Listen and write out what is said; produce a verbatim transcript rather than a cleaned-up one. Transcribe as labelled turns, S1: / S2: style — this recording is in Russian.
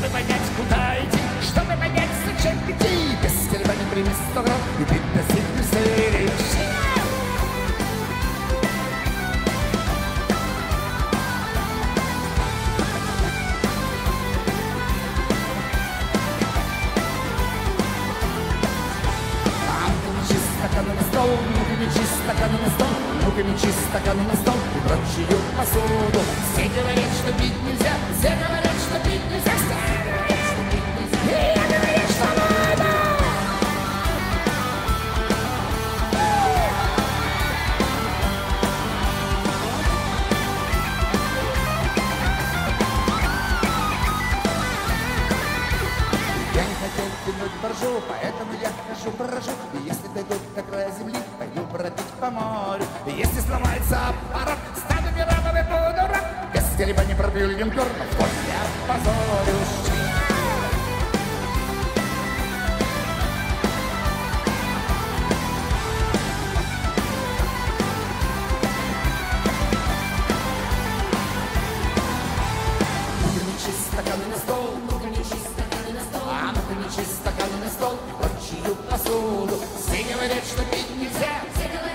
S1: Чтобы понять, куда идти, чтобы понять, зачем идти, без колебаний прими сто грамм и ты достигнешь цели. Стаканы на стол, ну-ка мечи стаканы на стол, ну-ка мечи стаканы на стол и прочую посуду. Все говорят, что пить нельзя, все говорят, что пить нельзя, все говорят, что пить нельзя, и я говорю, что надо. Я не хотел тянуть боржу, поэтому я хожу, брожу. И если дойду до края земли, пойду бродить по морю. И если сломается аппарат, стану пиратом и буду рад. Без колебаний пробью линкор, но в ход я позорюсь. Ну-ка мечи стаканы на стол, ну-ка мечи стаканы на стол, а ну-ка мечи стаканы на стол и прочую посуду. Все говорят, что пить нельзя, все говорят,